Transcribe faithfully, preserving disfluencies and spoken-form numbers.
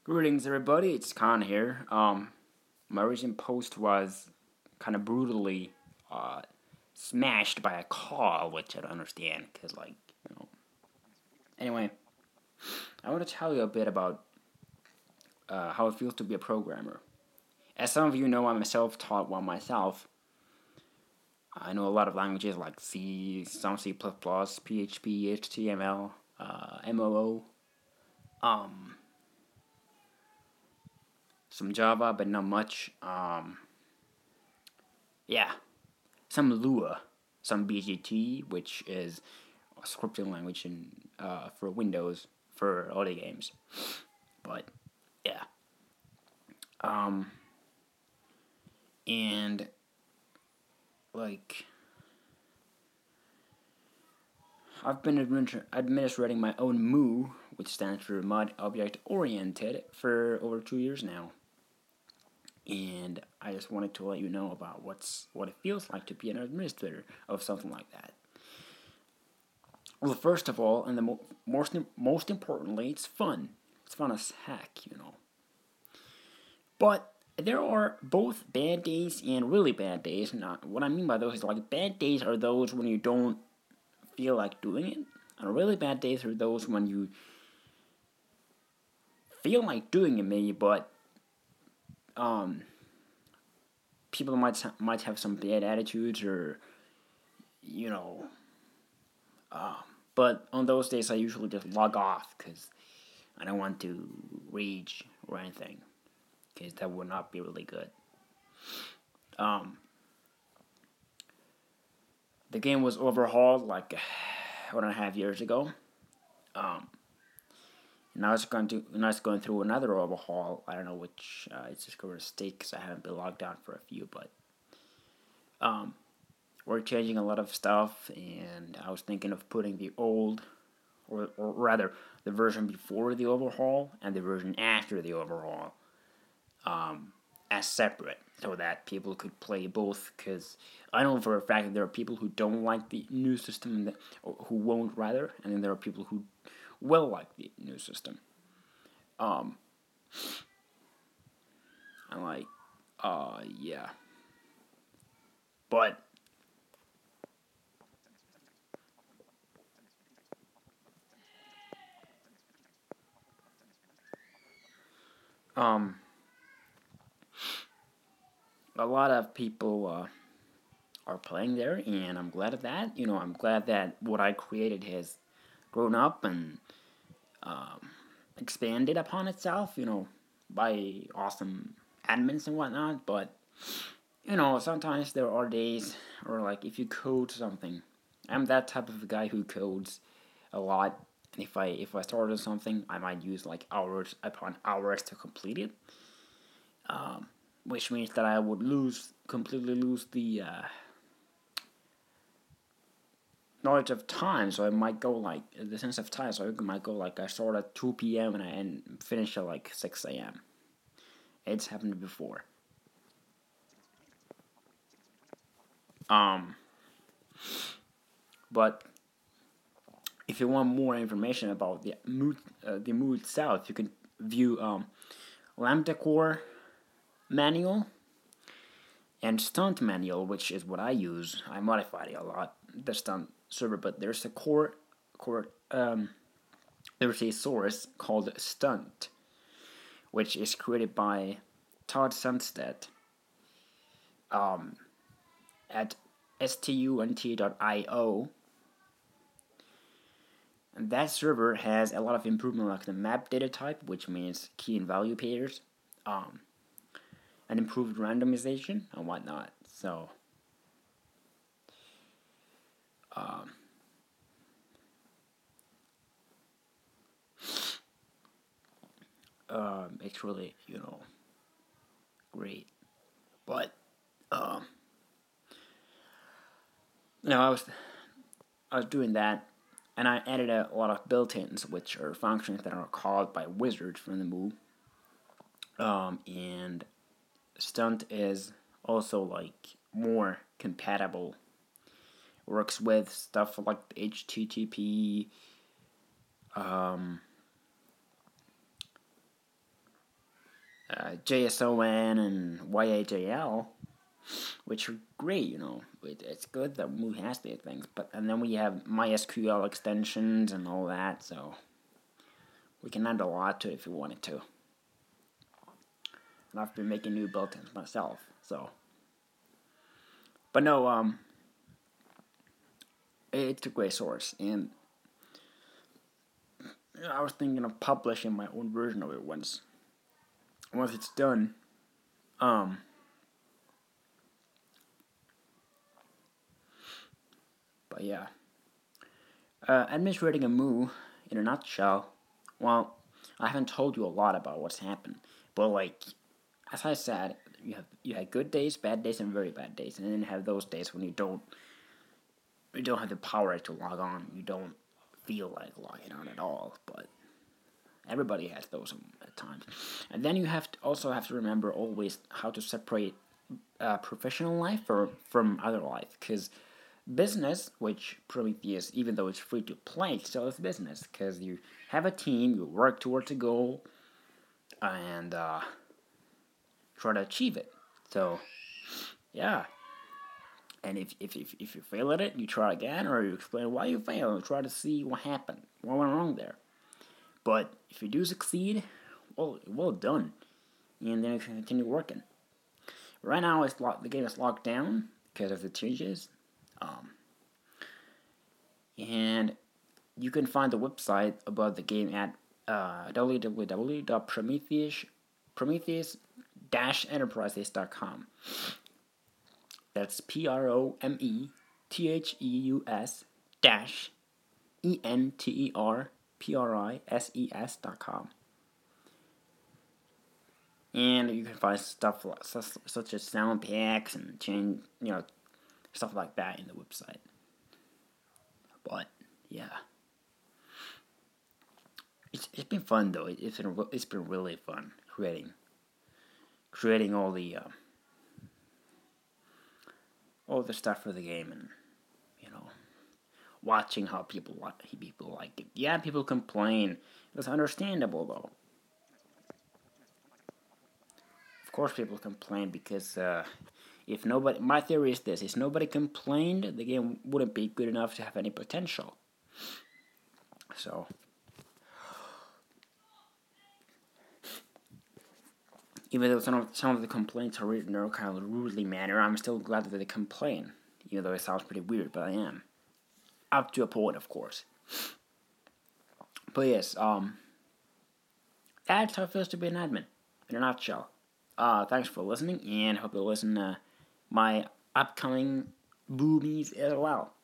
Greetings, everybody. It's Khan here. Um, my recent post was kind of brutally uh, smashed by a call, which I don't understand because, like, you know. Anyway, I want to tell you a bit about uh, how it feels to be a programmer. As some of you know, I'm a self-taught one myself. I know a lot of languages like C, some C++, P H P, H T M L, uh, M O O. Um, some Java, but not much. Um, yeah, some Lua, some B G T, which is a scripting language in uh, for Windows for audio games. But yeah, um, and like I've been administ- administrating my own M O O, which stands for Mod Object Oriented, for over two years now. And I just wanted to let you know about what's what it feels like to be an administrator of something like that. Well, first of all, and the mo- most most importantly, it's fun. It's fun as heck, you know. But there are both bad days and really bad days. Not what I mean by those is like bad days are those when you don't feel like doing it, and really bad days are those when you feel like doing it, maybe, but um, people might might have some bad attitudes or you know. Uh, but on those days, I usually just log off because I don't want to rage or anything, because that would not be really good. Um, the game was overhauled like one and a half years ago. Um, now it's going to now it's going through another overhaul. I don't know which uh, it's just going to state because I haven't been logged on for a few, but um, we're changing a lot of stuff, and I was thinking of putting the old, or or rather, the version before the overhaul and the version after the overhaul, um, as separate, so that people could play both. Because I know for a fact that there are people who don't like the new system, that, or who won't rather, and then there are people who will like the new system. Um, I'm like, uh, yeah, but um, a lot of people uh, are playing there, and I'm glad of that. You know, I'm glad that what I created has grown up and um, expanded upon itself. You know, by awesome admins and whatnot. But you know, sometimes there are days, or like if you code something, I'm that type of guy who codes a lot. And if I if I started something, I might use like hours upon hours to complete it. Um, which means that I would lose completely lose the uh, knowledge of time. So I might go like the sense of time. So I might go like I start at two p m and I end, finish at like six a m. It's happened before. Um, but if you want more information about the mood, uh, the mood itself, you can view um, Lambda Core manual and Stunt manual, which is what I use. I modified it a lot, the Stunt server, but there's a core, core um, there's a source called Stunt, which is created by Todd Sunstead um, at stunt dot io. And that server has a lot of improvement, like the map data type, which means key and value pairs, um, and improved randomization and whatnot. So, um, um, it's really, you know, great. But, um, you know, I was I was doing that, and I added a lot of built-ins, which are functions that are called by wizards from the M O O. Um, and Stunt is also like more compatible. Works with stuff like H T T P, um, uh, J S O N and Y A J L, which are great, you know. It, it's good that Moo has these things, but and then we have MySQL extensions and all that, so we can add a lot to it if we wanted to. And I've been making new built-ins myself, so. But no, um, it's a great source, and I was thinking of publishing my own version of it once. Once it's done, um, but yeah. Uh, administrating a Moo, in a nutshell, well, I haven't told you a lot about what's happened, but like, as I said, you have you have good days, bad days, and very bad days, and then you have those days when you don't you don't have the power to log on, you don't feel like logging on at all, but everybody has those at times. And then you have to also have to remember always how to separate uh, professional life for, from other life, because business, which Prometheus, even though it's free to play, still is business, because you have a team, you work towards a goal, and uh, try to achieve it. So, yeah. And if, if, if, if you fail at it, you try again, or you explain why you failed, and try to see what happened, what went wrong there. But if you do succeed, well, well done, and then you can continue working. Right now, it's locked, the game is locked down because of the changes, um, and you can find the website about the game at uh, w w w dot prometheus dash enterprises dot com. That's P R O M E T H E U S dash E N T E R P R I S E S dot com. And you can find stuff like, such as sound packs and change, you know, stuff like that in the website. But yeah, it's it's been fun though. It, it's been it's been really fun creating creating all the uh, all the stuff for the game, and you know, watching how people like people like it. Yeah, people complain. It's understandable though. Of course, people complain because uh, if nobody, my theory is this: if nobody complained, the game wouldn't be good enough to have any potential. So, even though some of some of the complaints are written in a kind of rudely manner, I'm still glad that they complain. Even though it sounds pretty weird, but I am. Up to a point, of course. But yes, um, that's how it feels to be an admin, in a nutshell. Uh, thanks for listening, and hope you'll listen to my upcoming boobies as well.